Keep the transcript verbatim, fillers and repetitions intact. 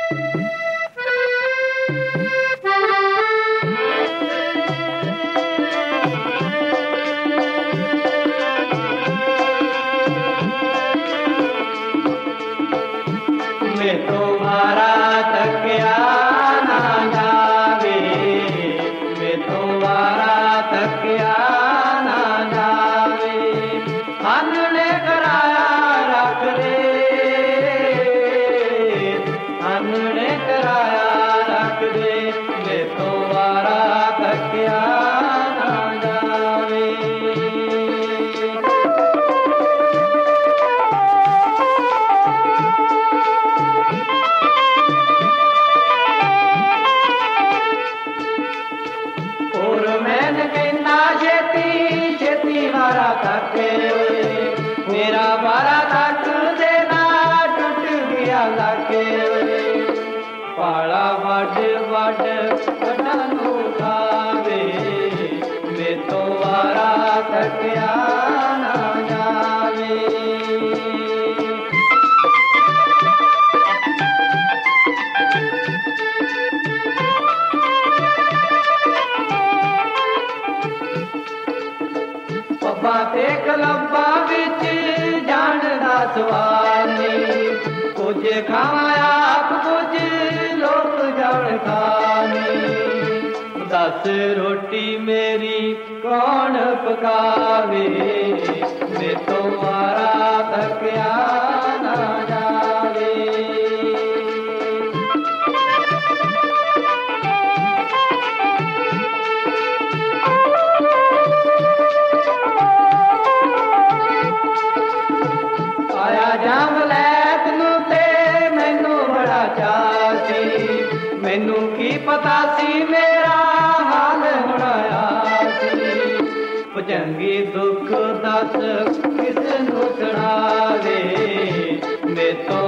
मैं तुम्हारा तकिया ना जावे, मैं तुम्हारा तकिया ना जावे, आंगने कराया रख दे, आंगने कराया रख दे, मैं तुम्हारा तकिया ना जावे। और मैंने कहना छेती छेती मारा तक मेरा बारा तक देना टूट गया लाके, पाला वड वड कटनु खावे, मैं तो वारा तकिया ना जावे। पप्पा ते कलब्बा विच जान दा सवाल नहीं, कुछ खावा आप कुछ लोग जान खानी, दस रोटी मेरी कौन पकावे, मैं तुम्हारा तकिया ना जावे। आया जाम लैत नू ते मैनू बड़ा चाऽ सी, मैनू की पता सी मेरा हाल होना सी, भुजंगी दुख दस किस नू सुणावे, मैं तो